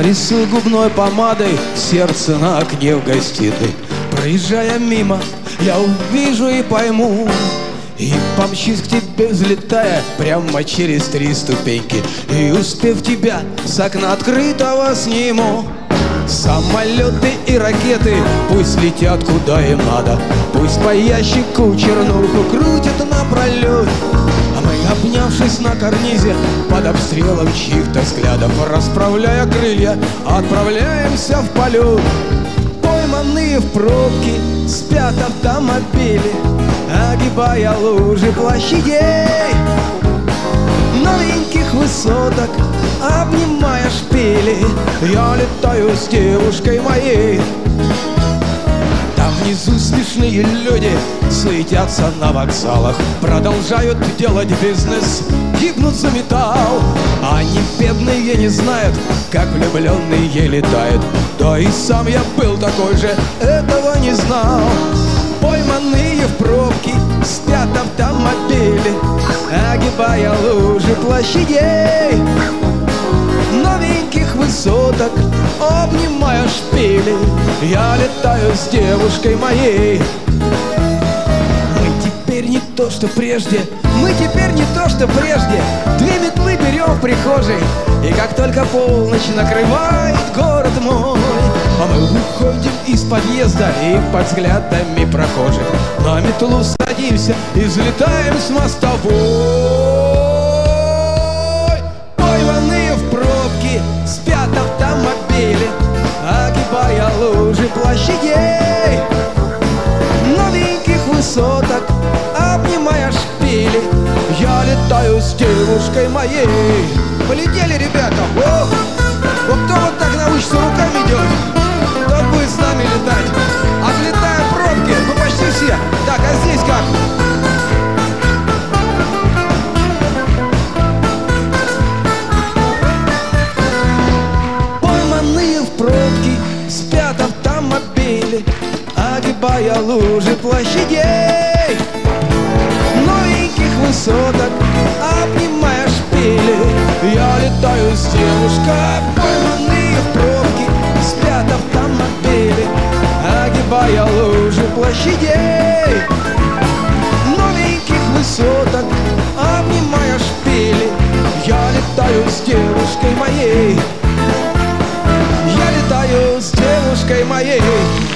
Рисую губной помадой сердце на окне в гостиной. Проезжая мимо, я увижу и пойму, и помчусь к тебе, взлетая прямо через 3 ступеньки. И успев тебя с окна открытого сниму. Самолеты и ракеты пусть летят куда им надо, пусть по ящику чернуху крутят напролет. А мы, обнявшись на карнизе под обстрелом чьих-то взглядов, расправляя крылья, отправляемся в полет. Пойманные в пробке спят автомобили, огибая лужи площадей новеньких высоток, обнимая шпили. Я летаю с девушкой моей. Там внизу смешные люди суетятся на вокзалах, продолжают делать бизнес, гибнут за металл. Они бедные не знают, как влюбленные летают. Да и сам я был такой же, этого не знал. Пойманные в пробке спят автомобили, огибая лужи площадей новеньких высоток, обнимая шпили. Я летаю с девушкой моей. Мы теперь не то, что прежде, мы теперь не то, что прежде. 2 метлы берем в прихожей, и как только полночь накрывает город мой, а мы выходим из подъезда и под взглядами прохожих на метлу садимся и взлетаем с мостовой. Пойманные в пробке спят автомобили, огибая лужи площадей новеньких высоток, обнимая шпили. Я летаю с девушкой моей. Полетели, ребята! О! Вот кто вот так научится руками делать, тот будет с нами летать. Облетаем пробки, ну почти все. Так, а здесь как? Пойманные в пробке спят автомобили, огибая лужи площадей новеньких высоток, обнимая шпили. Я летаю с девушкой. Пойманные в пробке спят автомобили, огибая лужи площадей новеньких высоток, обнимая шпили. Я летаю с девушкой моей. Я летаю с девушкой моей.